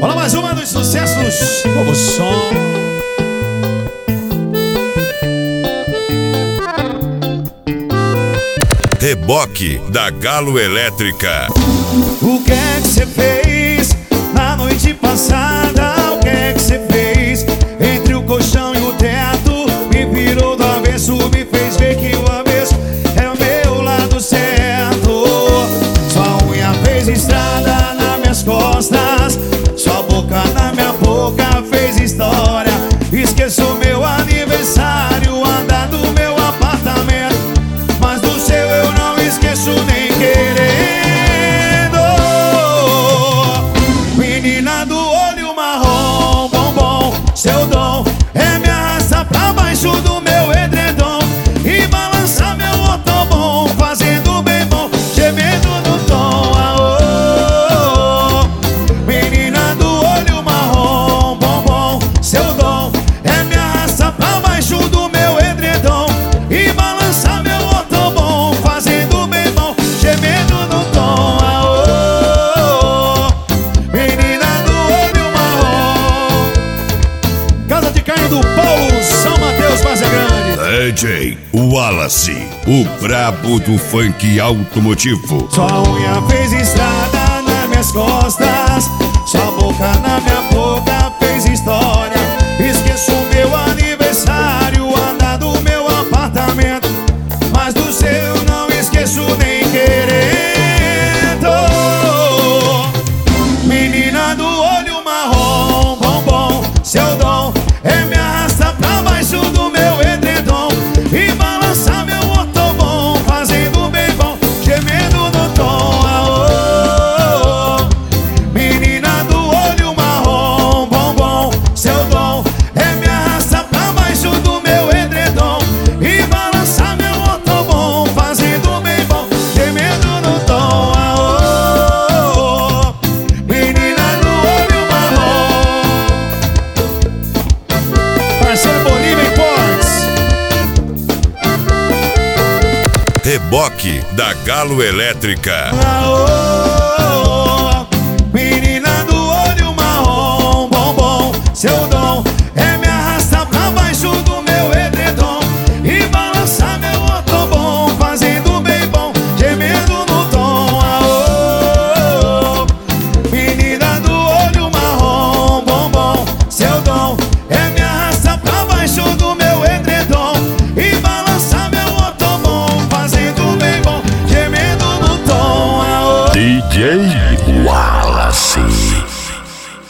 Olha mais uma dos sucessos, novo som. Reboque da Galo Elétrica. O que é que você fez na noite passada? O que é que você fez entre o colchão e o teto? Me virou do avesso, me fez ver que o avesso é o meu lado certo. Sua unha fez estrada nas minhas costas, sua boca na minha boca fez história. Esqueço meu aniversário, andar do meu apartamento, mas do seu eu não esqueço nem querendo. Menina do olho marrom, bombom, seu dom é me arrastar pra baixo do meu edredom e balançar meu otobom, fazendo bem bom, gemendo no tom. Aô, menina do olho marrom, bombom, seu dom é me arrastar pra baixo do meu edredom e balançar meu otobom, fazendo bem bom, gemendo no tom. Aô, menina do olho marrom. Casa de carne do Paulo, São Mateus, Várzea Grande. DJ Wallace, o brabo do funk automotivo. Sua unha fez estrada nas minhas costas, sua boca na minha boca fez história. Esqueço meu aniversário, andar do meu apartamento, mas do seu não esqueço nem querendo. Menina do olho marrom, bombom, seu dom é me arrastar pra baixo do meu edredom e balançar meu otobom, fazendo bem bom, gemendo no tom. Aô, menina do olho marrom, bombom, seu dom é me arrastar pra baixo do meu edredom e balançar meu otobom, fazendo bem bom, gemendo no tom. Aô, menina do olho marrom. Parceiro Bolívia Imports. Reboque da Galo Elétrica. Aô,